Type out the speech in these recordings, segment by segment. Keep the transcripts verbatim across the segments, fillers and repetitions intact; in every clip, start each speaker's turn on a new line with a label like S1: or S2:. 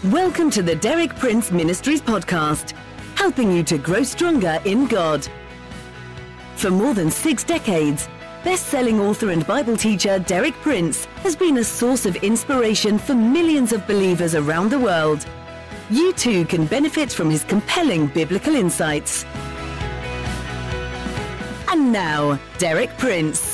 S1: Welcome to the Derek Prince Ministries podcast, helping you to grow stronger in God. For more than six decades, best-selling author and Bible teacher Derek Prince has been a source of inspiration for millions of believers around the world. You too can benefit from his compelling biblical insights. And now, Derek Prince.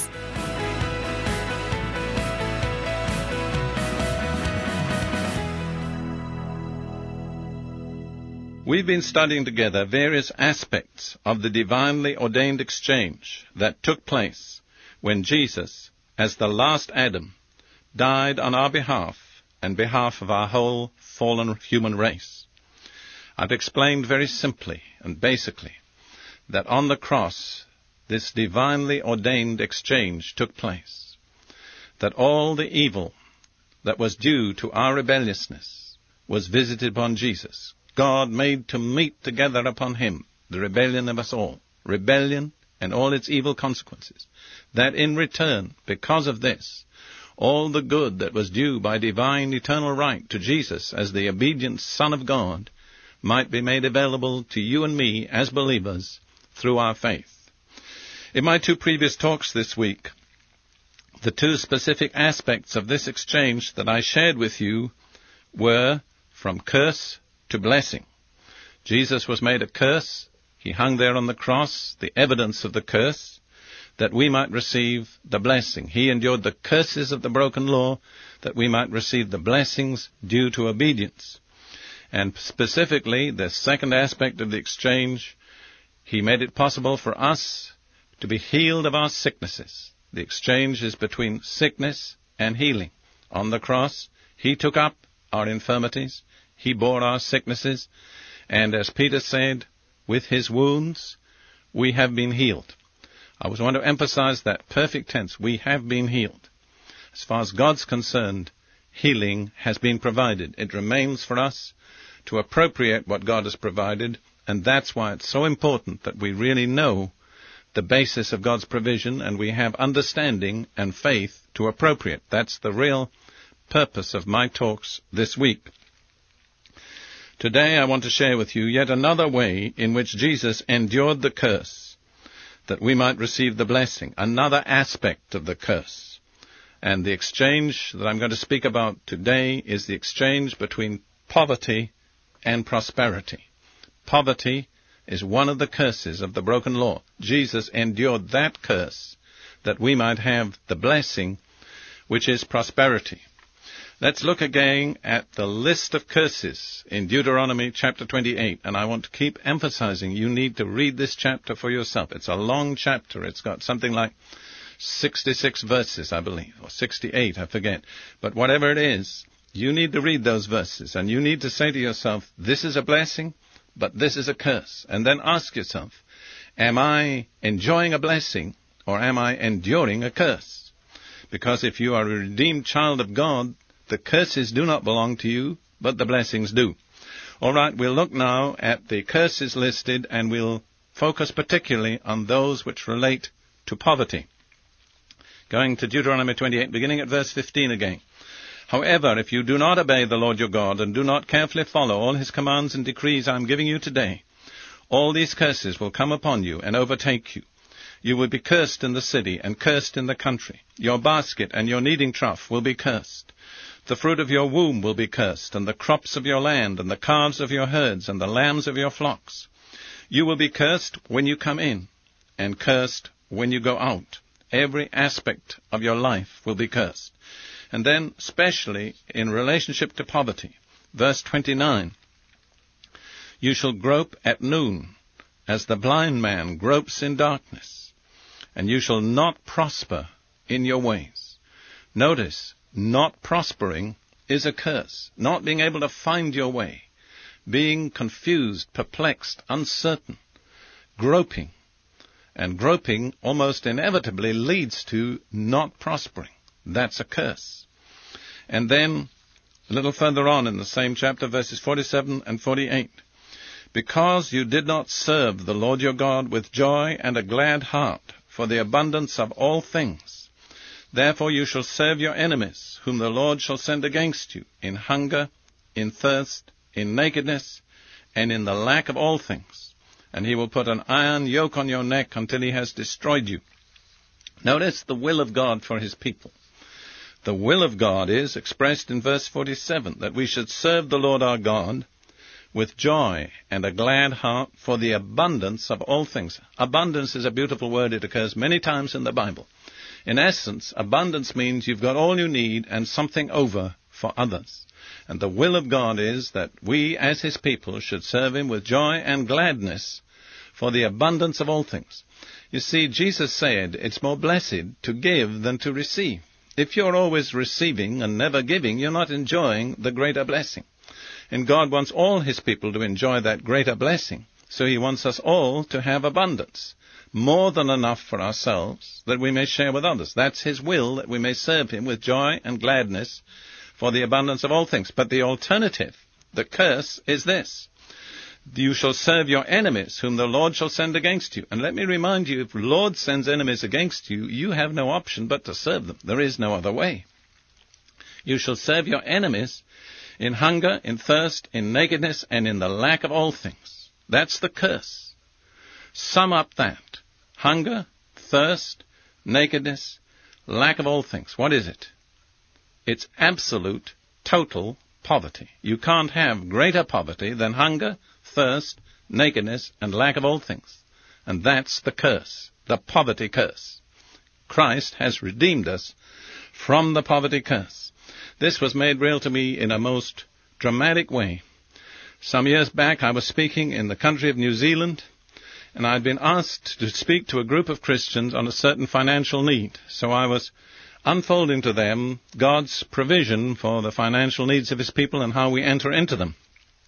S2: We've been studying together various aspects of the divinely ordained exchange that took place when Jesus, as the last Adam, died on our behalf and behalf of our whole fallen human race. I've explained very simply and basically that on the cross this divinely ordained exchange took place, that all the evil that was due to our rebelliousness was visited upon Jesus. God made to meet together upon him the rebellion of us all, rebellion and all its evil consequences, that in return, because of this, all the good that was due by divine eternal right to Jesus as the obedient Son of God might be made available to you and me as believers through our faith. In my two previous talks this week, the two specific aspects of this exchange that I shared with you were from curse to blessing. Jesus was made a curse. He hung there on the cross, the evidence of the curse, that we might receive the blessing. He endured the curses of the broken law, that we might receive the blessings due to obedience. And specifically, the second aspect of the exchange, he made it possible for us to be healed of our sicknesses. The exchange is between sickness and healing. On the cross, he took up our infirmities. He bore our sicknesses, and as Peter said, with his wounds we have been healed. I always want to emphasize that perfect tense, we have been healed. As far as God's concerned, healing has been provided. It remains for us to appropriate what God has provided, and that's why it's so important that we really know the basis of God's provision, and we have understanding and faith to appropriate. That's the real purpose of my talks this week. Today I want to share with you yet another way in which Jesus endured the curse, that we might receive the blessing, another aspect of the curse. And the exchange that I'm going to speak about today is the exchange between poverty and prosperity. Poverty is one of the curses of the broken law. Jesus endured that curse that we might have the blessing, which is prosperity. Let's look again at the list of curses in Deuteronomy chapter twenty-eight. And I want to keep emphasizing you need to read this chapter for yourself. It's a long chapter. It's got something like sixty-six verses, I believe, or sixty-eight, I forget. But whatever it is, you need to read those verses. And you need to say to yourself, this is a blessing, but this is a curse. And then ask yourself, am I enjoying a blessing or am I enduring a curse? Because if you are a redeemed child of God, the curses do not belong to you, but the blessings do. All right, we'll look now at the curses listed, and we'll focus particularly on those which relate to poverty. Going to Deuteronomy twenty-eight, beginning at verse fifteen again. However, if you do not obey the Lord your God, and do not carefully follow all his commands and decrees I am giving you today, all these curses will come upon you and overtake you. You will be cursed in the city and cursed in the country. Your basket and your kneading trough will be cursed. The fruit of your womb will be cursed, and the crops of your land, and the calves of your herds, and the lambs of your flocks. You will be cursed when you come in, and cursed when you go out. Every aspect of your life will be cursed. And then, especially in relationship to poverty, verse twenty-nine, you shall grope at noon, as the blind man gropes in darkness, and you shall not prosper in your ways. Notice, not prospering is a curse. Not being able to find your way, being confused, perplexed, uncertain, groping. And groping almost inevitably leads to not prospering. That's a curse. And then, a little further on in the same chapter, verses forty-seven and forty-eight. Because you did not serve the Lord your God with joy and a glad heart for the abundance of all things, therefore you shall serve your enemies, whom the Lord shall send against you, in hunger, in thirst, in nakedness, and in the lack of all things. And he will put an iron yoke on your neck until he has destroyed you. Notice the will of God for his people. The will of God is expressed in verse forty-seven, that we should serve the Lord our God with joy and a glad heart for the abundance of all things. Abundance is a beautiful word. It occurs many times in the Bible. In essence, abundance means you've got all you need and something over for others. And the will of God is that we, as his people, should serve him with joy and gladness for the abundance of all things. You see, Jesus said, it's more blessed to give than to receive. If you're always receiving and never giving, you're not enjoying the greater blessing. And God wants all his people to enjoy that greater blessing. So he wants us all to have abundance, more than enough for ourselves, that we may share with others. That's his will, that we may serve him with joy and gladness for the abundance of all things. But the alternative, the curse, is this. You shall serve your enemies, whom the Lord shall send against you. And let me remind you, if the Lord sends enemies against you, you have no option but to serve them. There is no other way. You shall serve your enemies in hunger, in thirst, in nakedness, and in the lack of all things. That's the curse. Sum up that. Hunger, thirst, nakedness, lack of all things. What is it? It's absolute, total poverty. You can't have greater poverty than hunger, thirst, nakedness, and lack of all things. And that's the curse, the poverty curse. Christ has redeemed us from the poverty curse. This was made real to me in a most dramatic way. Some years back, I was speaking in the country of New Zealand, and I'd been asked to speak to a group of Christians on a certain financial need. So I was unfolding to them God's provision for the financial needs of his people and how we enter into them.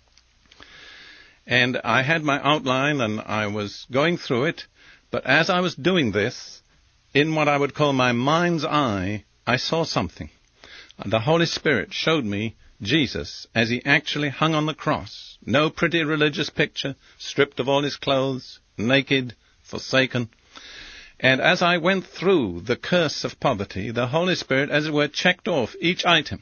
S2: And I had my outline, and I was going through it, but as I was doing this, in what I would call my mind's eye, I saw something. And the Holy Spirit showed me Jesus as he actually hung on the cross. No pretty religious picture, stripped of all his clothes, naked, forsaken. And as I went through the curse of poverty, the Holy Spirit, as it were, checked off each item.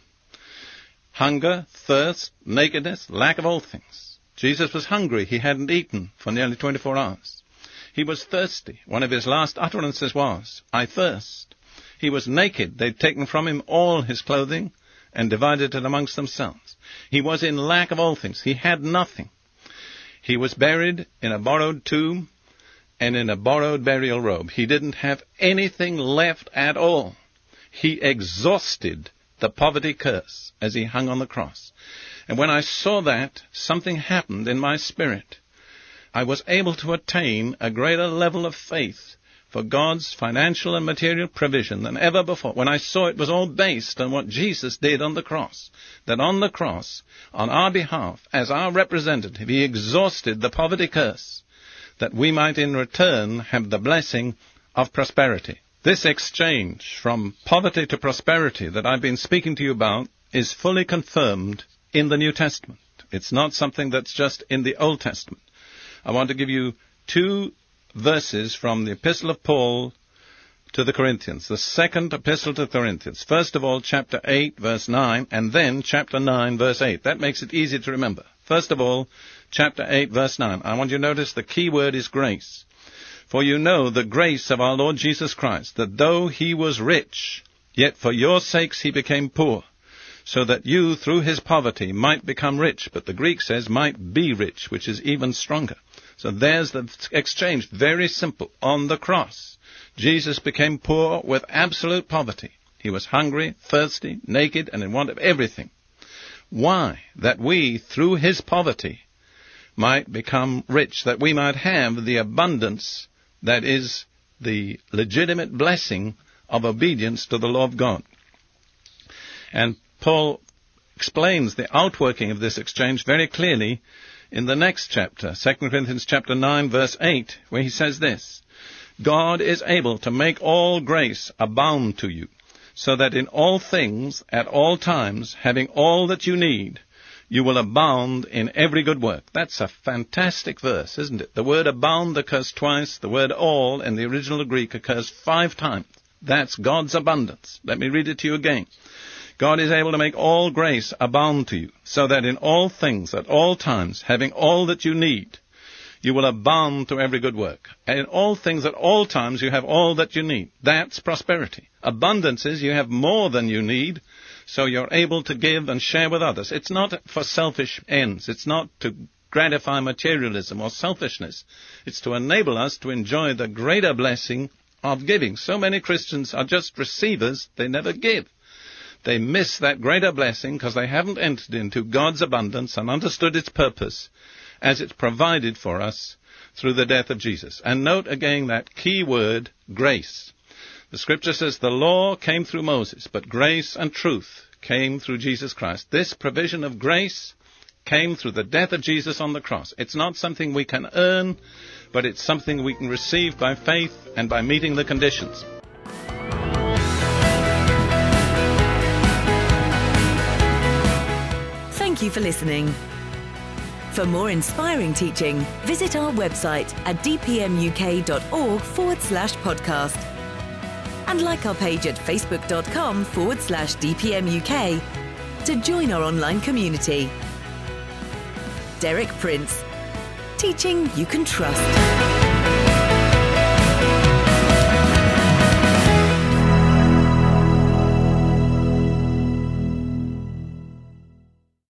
S2: Hunger, thirst, nakedness, lack of all things. Jesus was hungry. He hadn't eaten for nearly twenty-four hours. He was thirsty. One of his last utterances was, I thirst. He was naked. They'd taken from him all his clothing and divided it amongst themselves. He was in lack of all things. He had nothing. He was buried in a borrowed tomb and in a borrowed burial robe. He didn't have anything left at all. He exhausted the poverty curse as he hung on the cross. And when I saw that, something happened in my spirit. I was able to attain a greater level of faith for God's financial and material provision than ever before, when I saw it was all based on what Jesus did on the cross. That on the cross, on our behalf, as our representative, he exhausted the poverty curse, that we might in return have the blessing of prosperity. This exchange from poverty to prosperity that I've been speaking to you about is fully confirmed in the New Testament. It's not something that's just in the Old Testament. I want to give you two verses from the Epistle of Paul to the Corinthians, the second Epistle to the Corinthians. First of all, chapter eight, verse nine, and then chapter nine, verse eight. That makes it easy to remember. First of all, chapter eight, verse nine. I want you to notice the key word is grace. For you know the grace of our Lord Jesus Christ, that though he was rich, yet for your sakes he became poor, so that you through his poverty might become rich. But the Greek says might be rich, which is even stronger. So there's the exchange. Very simple. On the cross, Jesus became poor with absolute poverty. He was hungry, thirsty, naked, and in want of everything. Why? That we, through his poverty, might become rich, that we might have the abundance that is the legitimate blessing of obedience to the law of God. And Paul explains the outworking of this exchange very clearly in the next chapter, Second Corinthians chapter nine, verse eight, where he says this, God is able to make all grace abound to you, so that in all things, at all times, having all that you need, you will abound in every good work. That's a fantastic verse, isn't it? The word abound occurs twice. The word all in the original Greek occurs five times. That's God's abundance. Let me read it to you again. God is able to make all grace abound to you, so that in all things, at all times, having all that you need, you will abound to every good work. And in all things, at all times, you have all that you need. That's prosperity. Abundance is you have more than you need, so you're able to give and share with others. It's not for selfish ends. It's not to gratify materialism or selfishness. It's to enable us to enjoy the greater blessing of giving. So many Christians are just receivers. They never give. They miss that greater blessing because they haven't entered into God's abundance and understood its purpose as it's provided for us through the death of Jesus. And note again that key word, grace. The Scripture says the law came through Moses, but grace and truth came through Jesus Christ. This provision of grace came through the death of Jesus on the cross. It's not something we can earn, but it's something we can receive by faith and by meeting the conditions.
S1: Thank you for listening. For more inspiring teaching, visit our website at dpmuk.org forward slash podcast. And like our page at facebook.com forward slash dpmuk to join our online community. Derek Prince, teaching you can trust.